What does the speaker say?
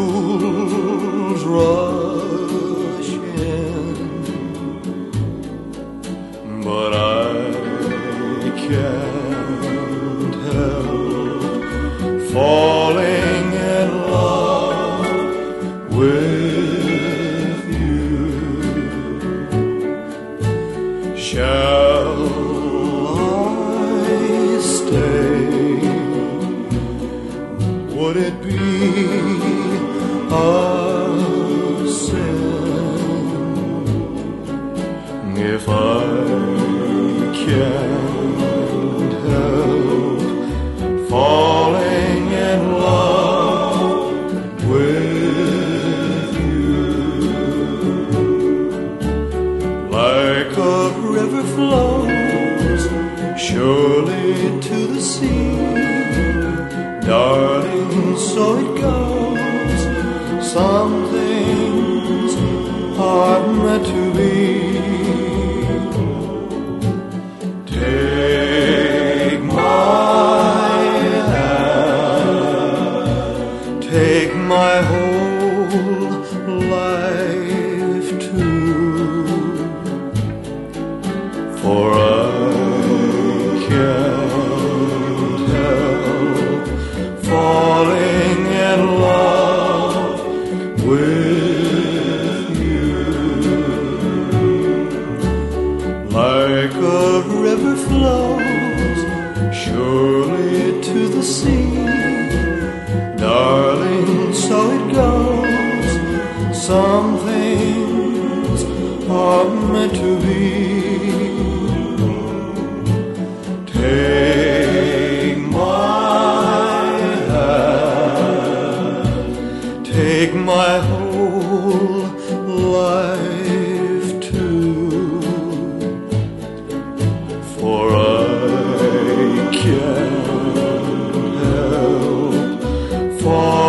fools rush in, but I can't help falling in love with you. Shall I stay? Would it be a sin if I can't help falling in love with you? Like a river flows surely to the sea, darling, so it goes. Some things are meant to be. Take my hand, take my whole life too, for I can't help falling in love with you. Like a river flows surely to the sea, darling, so it goes. Some things are meant to be. Take my hand, take my whole life too, for I can't help falling